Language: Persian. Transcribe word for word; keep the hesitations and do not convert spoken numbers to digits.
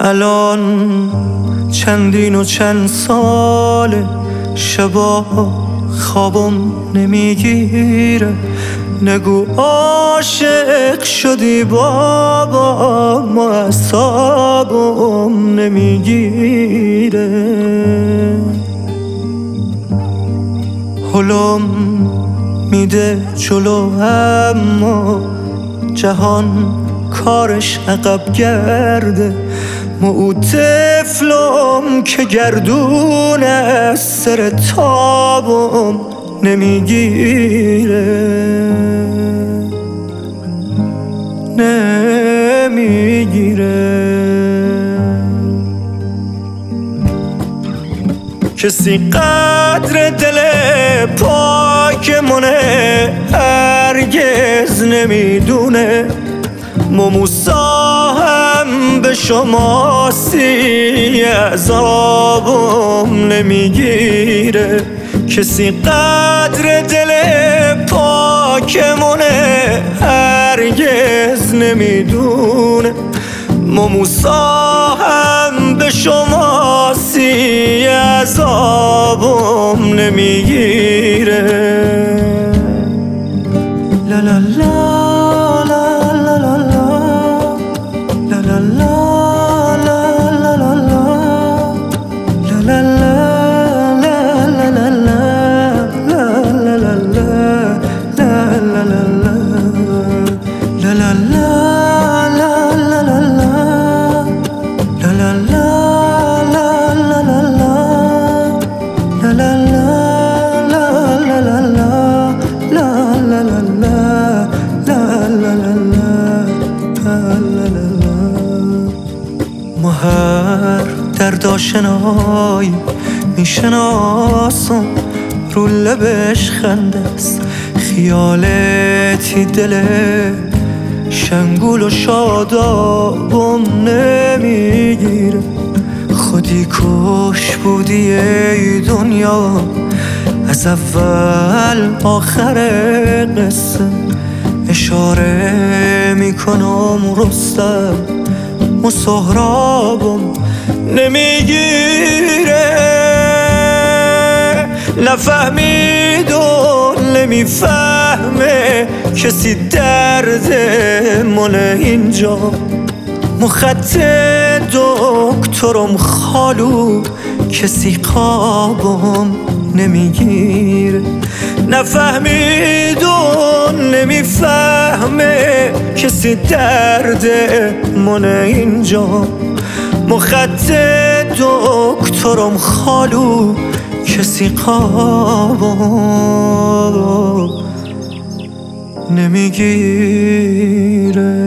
الان چندین و چند ساله شبا خوابم نمیگیره. نگو عاشق شدی بابا، ما اعصابم نمیگیره. حلم میده جلو اما جهان کارش عقب گرده. ما او طفلم که گردون از سر تابم نمیگیره نمیگیره. کسی قدر دل پاک منه هرگز نمیدونه. ما موسا هم به شما سی عذابم نمیگیره. کسی قدر دل پاکمونه هرگز نمیدونه. ما موسا هم به شما سی عذابم نمیگیره. لا لا لا ما هر درد آشنایی میشناسم رو لبش خنده است. خیالتی دله شنگول و شادابم نمیگیره. خودی کش بودی ای دنیا از اول آخر قصه. اشاره میکنم رستم و سهرابم نمیگیره. نفهمید و نمیفهمه کسی درد مال اینجا. مخط دکترم خالو کسی خوابم نمیگیره. نفهمید و نمیفهمه کسی درد من اینجا. مخط دکترم خالو کسی خوابم نمیگیره.